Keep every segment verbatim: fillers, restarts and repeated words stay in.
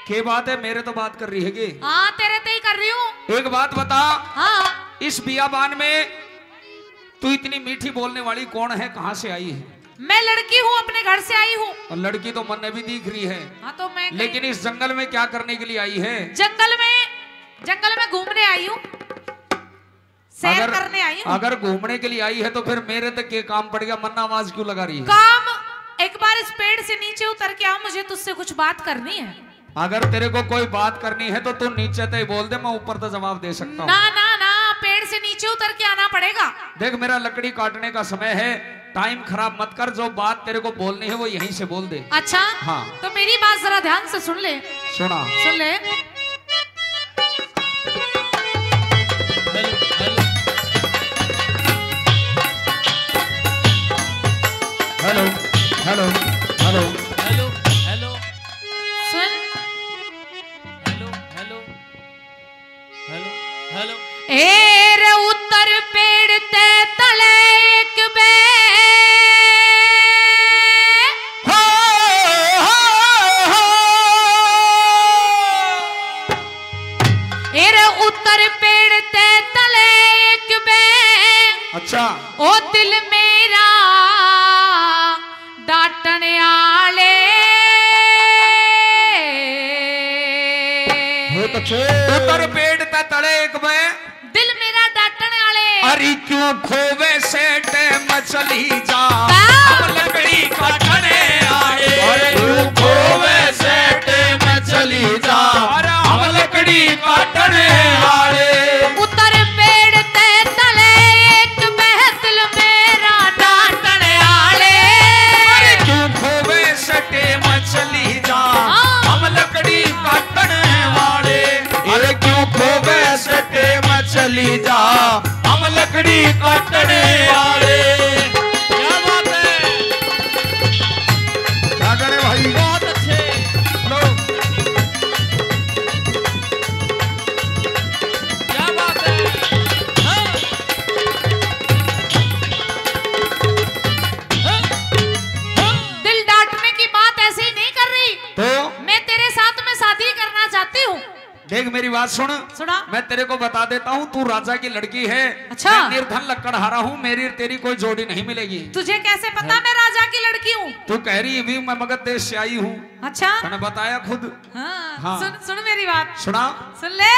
के बात है, मेरे तो बात कर रही है गे। हाँ तेरे ते ही कर रही हूँ। एक बात बता, हाँ इस बियाबान में तू इतनी मीठी बोलने वाली कौन है, कहाँ से आई है? मैं लड़की हूँ, अपने घर से आई हूँ। और लड़की तो मन में भी दिख रही है। हाँ तो मैं लेकिन इस जंगल में क्या करने के लिए आई है? जंगल में जंगल में घूमने आई हूँ, सैर अगर, करने आई हूँ। अगर घूमने के लिए आई है तो फिर मेरे तक के काम पड़ गया, मन्ना आवाज क्यों लगा रही है? काम एक बार इस पेड़ से नीचे उतर के आओ, मुझे तुझसे कुछ बात करनी है। अगर तेरे को कोई बात करनी है तो तू नीचे तो ही बोल दे, मैं ऊपर तो जवाब दे सकता हूँ। ना ना ना, पेड़ से नीचे उतर के आना पड़ेगा। देख मेरा लकड़ी काटने का समय है, टाइम खराब मत कर, जो बात तेरे को बोलनी है वो यहीं से बोल दे। अच्छा हाँ तो मेरी बात जरा ध्यान से सुन ले। सुना सुन ले। Hello hello hello hello hello सुन। हेलो हेलो हेलो हेलो एर उत्तर पेड़ ते तले एक बे हो, हो, हो। एर उत्तर पेड़ ते तले एक बे अच्छा ओ दिल मेरा डाटने आले बहुत अच्छे। उतर पेड़ ते तले एक बे, दिल मेरा डाटने आले। अरे क्यों खोवे सेठ मछली जा, हाँ। हम लकड़ी काटने आए। अरे क्यों खोवे सेठ मछली जा, हम लकड़ी काटने आए। उतर पेड़ ते तले एक बह, दिल मेरा डाटने आले। अरे क्यों खोवे सेठ मछली जा, हाँ। हम लकड़ी काटने वाले। अरे क्यों खोवे सेठ मछली जा, हम लकड़ी काटने वाले। क्या बात है, क्या करे भाई? बहुत अच्छे। लो। क्या बात है, हाँ। हाँ, हाँ। दिल डांटने की बात ऐसे ही नहीं कर रही। तो मैं तेरे साथ में शादी करना चाहती हूँ। देख मेरी बात सुन, सुना। मैं तेरे को बता देता हूँ, तू राजा की लड़की है। अच्छा। मैं निर्धन लक्कड़हारा हूँ, मेरी तेरी कोई जोड़ी नहीं मिलेगी। तुझे कैसे पता मैं राजा की लड़की हूँ? तू कह रही भी मैं मगध देश से आई हूँ, अच्छा मैंने बताया खुद। हाँ, हाँ। सुन सुन मेरी बात, सुना। सुन ले।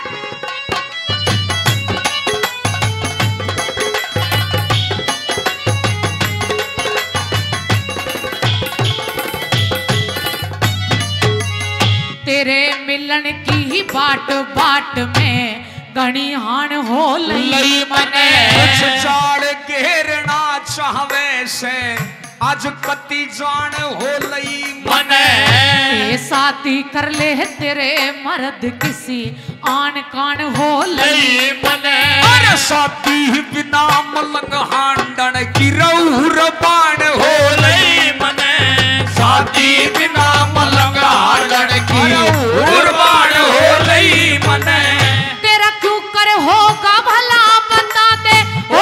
तेरे मिलन की बाट बाट में घनी हान हो लई मने। चाड़ घेरना चाहवे से आज कति जान हो लई मने। ये साथी कर ले तेरे मर्द किसी आन कान हो लई लई मने। अरे साथी बिना मलंग हांडन की रऊर बाण हो लई मने। साथी बिना मलंग हांडन की रऊर बाण हो लई मने। तेरा क्यों कर होगा भला बता दे। ओ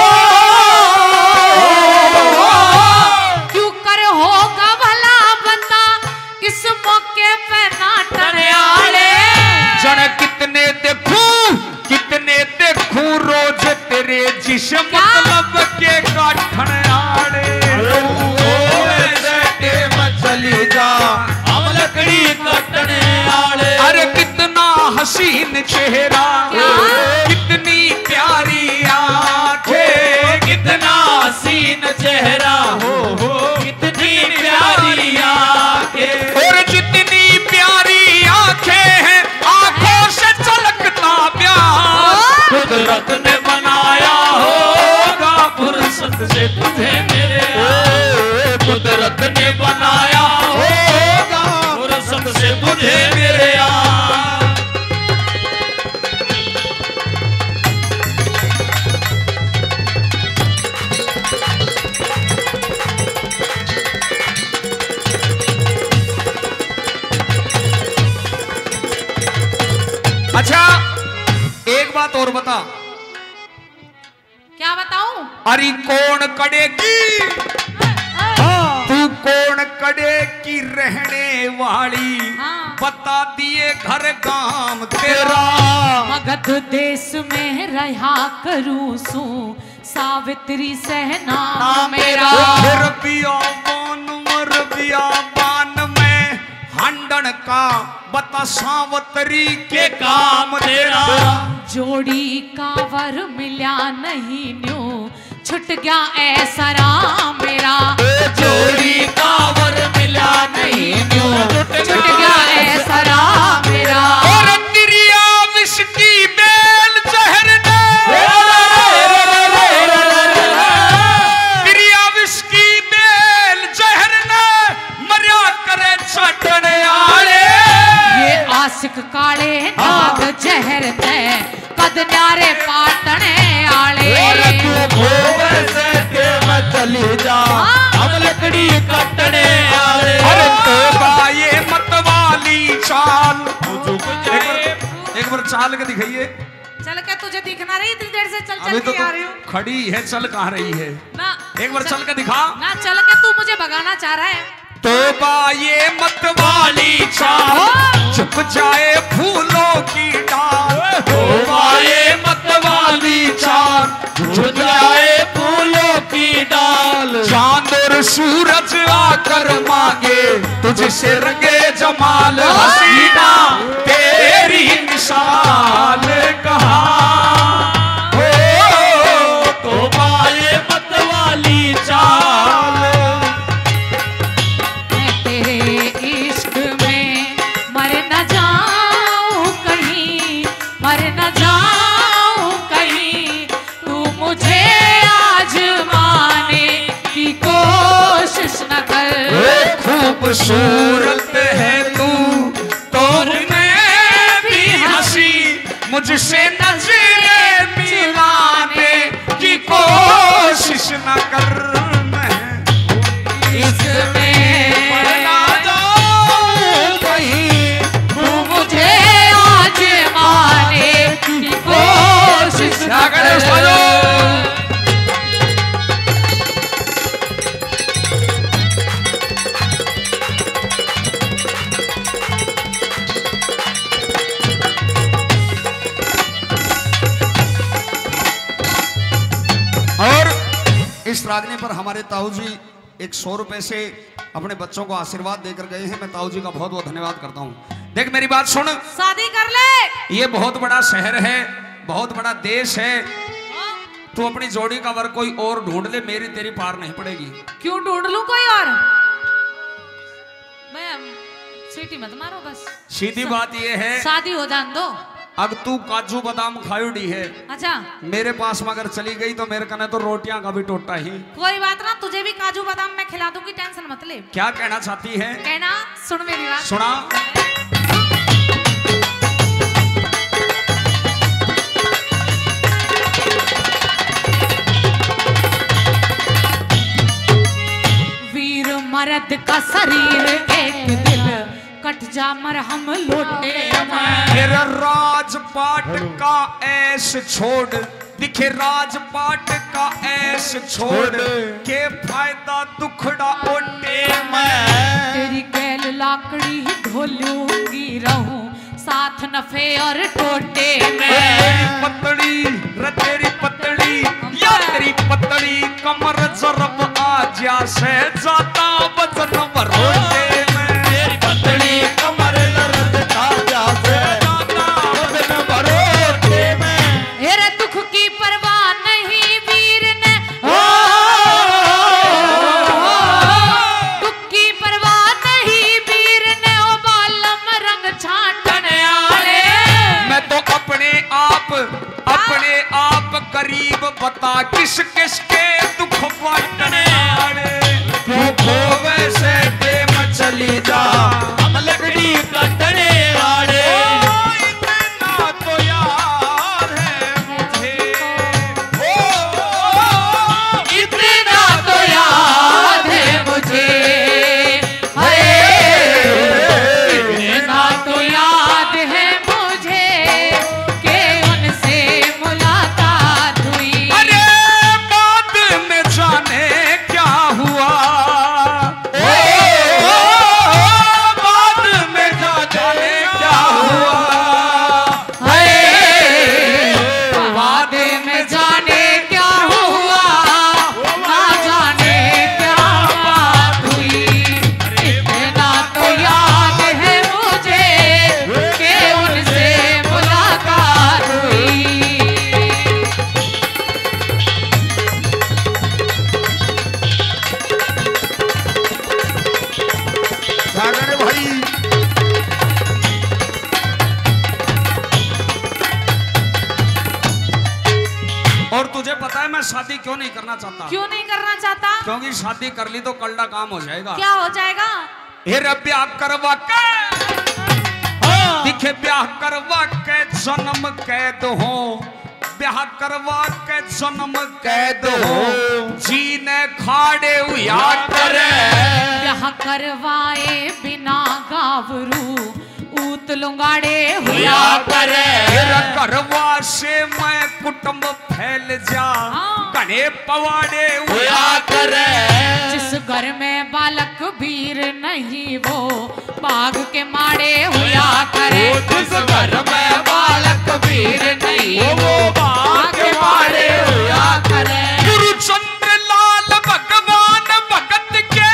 क्यों कर होगा भला बता, किस मौके पे नाटन आले। जन कितने देखूं कितने देखूं रोज तेरे जिस्म मतलब के काठन आड़े। मछली जा, हम लकड़ी काटने आले। अरे कितना हसीन चेहरा, क्या? कितनी प्यारी आंखें, कितना हसीन चेहरा, हो हो कितनी प्यारी आंखें। और जितनी प्यारी आंखें हैं आंखों से झलकता प्यार। कुदरत ने बनाया होगा फुर्सत से तुझे मेरे यार। कुदरत ने बनाया होगा फुर्सत से तुझे मेरे यार। अच्छा एक बात और बता, क्या बताऊं? अरे कौन कड़े की, तू कौन कड़े की रहने वाली, हाँ। बता दिए घर काम तेरा। मगध देश में रहा करूं सू सावित्री सहना मेरा। फिर बियाबान मर बियाबान में हंडन का बता सावतरी के काम तेरा। जोड़ी कावर मिल्या नहीं न्यू छुट गया ऐसा राम मेरा। जोड़ी कावर मिला नहीं न्यू छुट गया ऐसा राम मेरा। और तिरिया विष की बेल जहर ने तिरिया विष की बेल जहर ने मरिया करे चटने आले। ये आशिक काले नाग जहर ते कद न्यारे पाटने आले। चली जा हम लकड़ी कटने आले। अरे तोबा ये मतवाली चाल। एक बार एक बार चाल के दिखाइए। चल के तुझे दिखना रही इतनी देर से चल चल अभी तो के आ रही हूँ खड़ी है, चल कहाँ रही है ना। एक बार चल के दिखा। ना चल के तू मुझे भगाना चाह रहा है। तोबा ये मतवाली चाल छुप जाए फूलों की डाल। तोबा ये मतवाली चाल छुप जाए फूलों की डाल। चांद और सूरज आकर मांगे तुझसे रंगे जमाल हसीना तेरी मिसाल कहाँ। ओ तोबा ये मतवाली चाल। मैं तेरे इश्क में मर न जाऊं कहीं, मर न जाऊं कहीं। तू मुझे आजमाने की कोशिश न कर। खूबसूरत है तू तो मैं भी हंसी मुझसे नजरें मिलाने की कोशिश न कर। इसमें मरना जाऊं कहीं तू मुझे आजमाने की कोशिश न कर। और इस रागनी पर हमारे ताऊ जी एक सौ रुपए से अपने बच्चों को आशीर्वाद देकर गए हैं। मैं ताऊ जी का बहुत बहुत धन्यवाद करता हूँ। देख मेरी बात सुन, शादी कर ले। ये बहुत बड़ा शहर है, बहुत बड़ा देश है। तू अपनी जोड़ी का वर कोई और ढूंढ ले, मेरी तेरी पार नहीं पड़ेगी। क्यों ढूंढ लूं कोई और? मैं सीटी मत मारो बस। सीधी बात ये है, शादी हो जान दो। अब तू काजू बादाम खायुड़ी है, अच्छा मेरे पास में अगर चली गई तो मेरे कने तो रोटियां का भी टोटा ही। कोई बात ना, तुझे भी काजू बादाम मैं खिला दूंगी, टेंशन मत ले। क्या कहना चाहती है? कहना सुन मेरी बात। सुना। वीर मर्द का शरीर एक दिल कट जा मरहम लोटे में। तेरा राजपाट का ऐश छोड़, दिखे राजपाट का ऐश छोड़ के फायदा दुखड़ा ओटे में। तेरी गैल लाकड़ी ढोलूंगी रहूं साथ नफे और टोटे में। तेरी पतली रे तेरी पतली या तेरी पतली कमर जरब आजा से जाता वजन भरोटे में। तेरी पतली कमर दर्द ताजा से जाता वजन भरोटे में। तेरे दुख की परवाह नहीं वीर ने, दुख की परवाह नहीं वीर ने। ओ बालम रंग छाटने आले। मैं तो अपने आप अपने आप करीब बता किस किस के दुख बांटने आड़े। तू खोवे से टेम चली जा हम लकड़ी कटने आड़े। इतना तो याद है मुझे, इतना तो याद है मुझे, हाय इतना तो याद है मुझे कि उनसे मुलाकात हुई। अरे बात क्यों नहीं करना चाहता? क्यों नहीं करना चाहता? क्योंकि शादी कर ली तो कल्ला काम हो जाएगा। क्या हो जाएगा? हेर ब्याह करवा के दिखे, ब्याह करवा के जन्म कैद हो, ब्याह करवा के जन्म कैद हो, जीने खाड़े हुआ करे। ब्याह करवाए बिना गावरू ऊत लुंगाड़े हुआ करे। करवा से मैं कुटुंब फैल जा, हाँ। घने पवाड़े हुआ करे। जिस घर में बालक वीर नहीं वो बाघ के मारे हुआ करे। जिस घर में बालक वीर नहीं वो बाघ के मारे हुआ करे। गुरु चंद्र लाल भगवान भगत के,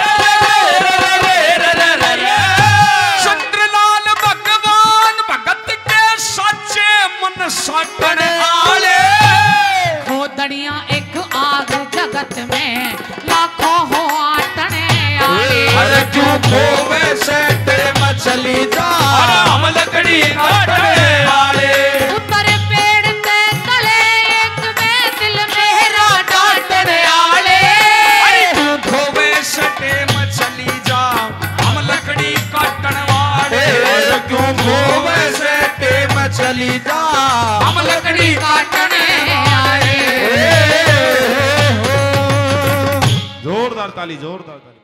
चंद्रलाल भगवान भगत के सच्चे मन सटन आले। खोदड़ियां एक आग जगत में लाखों हो आटने आले। अरे क्यों खोवे सेटे मछली जा, हम लकड़ी काटने वाले। ऊपर पेड़ के तले एक में दिल मेरा डांटने आले। क्यों खोवे सटे मछली जा, हम लकड़ी काटन वाले। क्यों खोवे सेटे मछली जा, हम लकड़ी काटने आए। जोरदार ताली, जोरदार ताली।